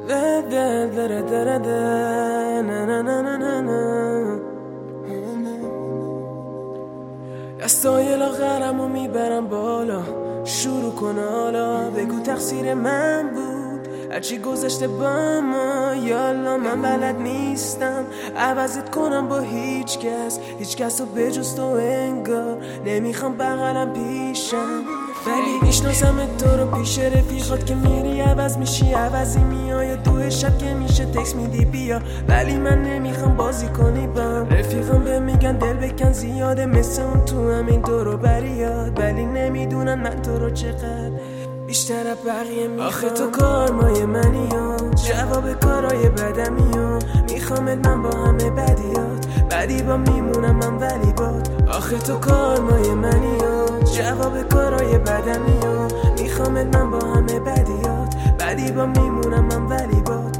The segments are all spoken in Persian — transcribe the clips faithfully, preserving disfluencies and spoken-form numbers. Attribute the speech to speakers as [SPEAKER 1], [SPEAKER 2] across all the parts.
[SPEAKER 1] دستای لاغرمو میبرم بالا، شروع کن حالا بگو تقصیر من بود هرچی گذشته با ما. یالا من بلد نیستم عوضت کنم با هیچ کس، هیچ کس رو بجز تو انگار نمیخوام بغلم پیشم، ولی میشناسم تو رو پیش رفیقات که میری عوض میشی، عوضی میای دو شب که میشه تکس میدی بیا، ولی من نمیخوام بازی کنی بام. رفیقم به میگن دل بکن زیاده مثل اون تو همین دورو بریاد، ولی نمیدونن من تو رو چقدر بیشتر از بقیه میخوام. آخه تو کارمای منی ها، جواب کارای بدمی ها، میخوامت من با همه بدیات، بدی با میمونم من ولی باد. آخه تو کارمای منی ها، جواب کارای بدمی ها، میخوامت من با همه بدیات، بدی با میمونم من ولی باد.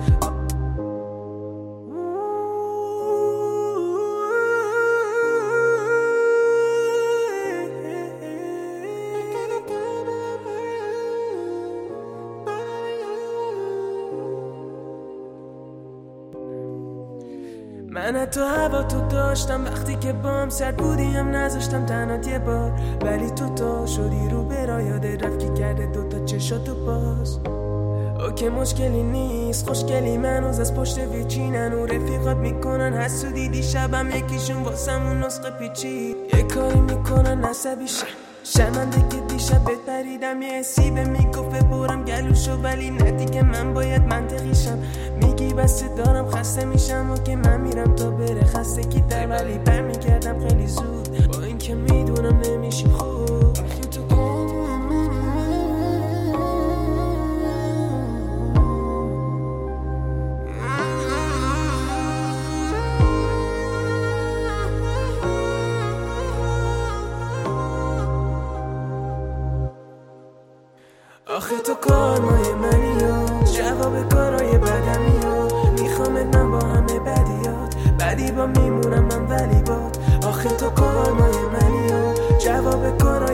[SPEAKER 1] من تو هوا تو داشتم وقتی که بام سرد بودیم نذاشتم تنات یه بار، ولی تو تا شدی رو برا یاده رفت که کرده دوتا چشاتو باز. اوکی مشکلی نیست خوشگلی منوز از پشت ویچینن و رفیقات میکنن حسودی، دیشبم یکیشون واسمون نسخه پیچی یه کاری میکنن عصبی شم شرمنده که دیشب بهت پریدم، یه سیبه میگفه برم گلوشو ولی ندی که من باید منطقی شم، میگی بسه دارم خسته میشم و که من میرم تا بره خسته کی در، ولی برمیگردم خیلی زود با این که میدونم نمیشیم خوب. آخه تو کارمای منی ها، جواب کارای بدمی ها، میخوامت من با همه بدیات، بدی با میمونم من ولی باد. آخه تو کارمای منی ها، جواب کارای